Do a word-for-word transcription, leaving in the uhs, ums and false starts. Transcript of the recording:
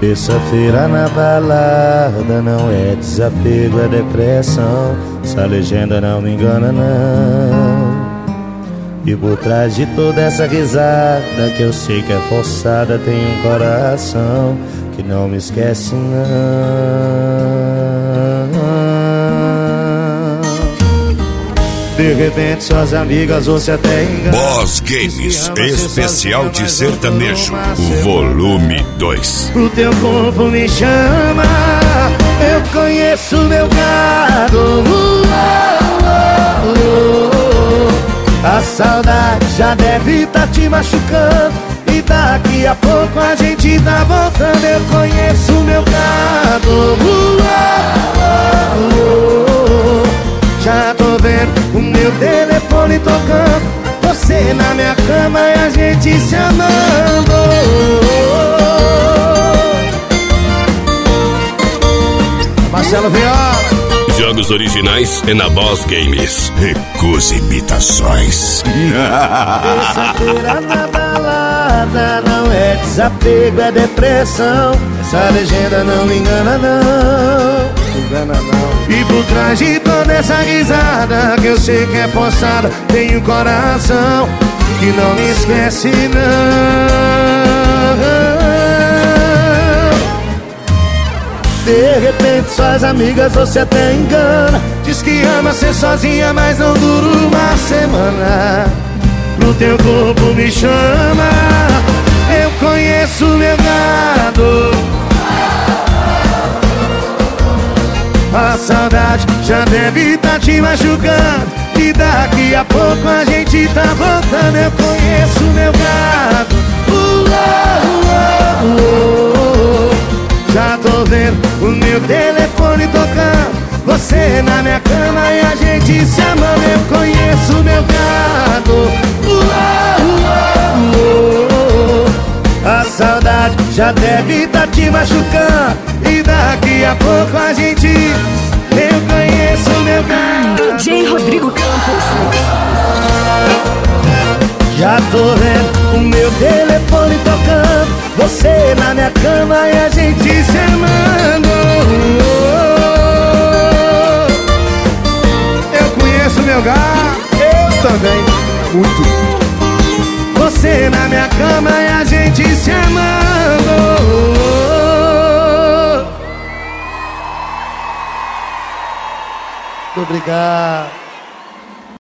Terça-feira na balada não é desapego, é depressão. Essa legenda não me engana não. E por trás de toda essa risada que eu sei que é forçada, tem um coração que não me esquece não. De repente suas amigas você até engana. Boss Games, especial de sertanejo, volume dois. O teu corpo me chama, eu conheço meu gado. uh, uh, uh, uh. A saudade já deve tá te machucando, e daqui a pouco a gente tá voltando. Eu conheço meu gado. uh, uh, uh, uh. Já tô vendo o meu telefone tocando, você na minha cama e a gente se amando. Marcelo Viola. Jogos originais é na Boss Games. Recuse imitações. Terça-feira na balada não é desapego, é depressão. Essa legenda não me engana não. Engana não. E por trás de toda essa risada que eu sei que é forçada, tem um coração que não me esquece não. De repente suas amigas você até engana, diz que ama ser sozinha, mas não dura uma semana. Pro teu corpo me chama, eu conheço meu gado. A saudade já deve tá te machucando, e daqui a pouco a gente tá voltando. Eu conheço meu gado. uh, uh, uh, uh. Já tô vendo o meu telefone tocando, você na minha cama e a gente se amando. Eu conheço meu gado. uh, uh, uh, uh. A saudade já deve tá te machucando, e daqui a pouco a gente... Eu conheço meu gado. D J Rodrigo Campos. Já tô vendo o meu telefone tocando, você na minha cama e a gente se amando. Eu conheço meu gado. Eu também. Muito. Você na minha cama e a gente se amando. Muito obrigado.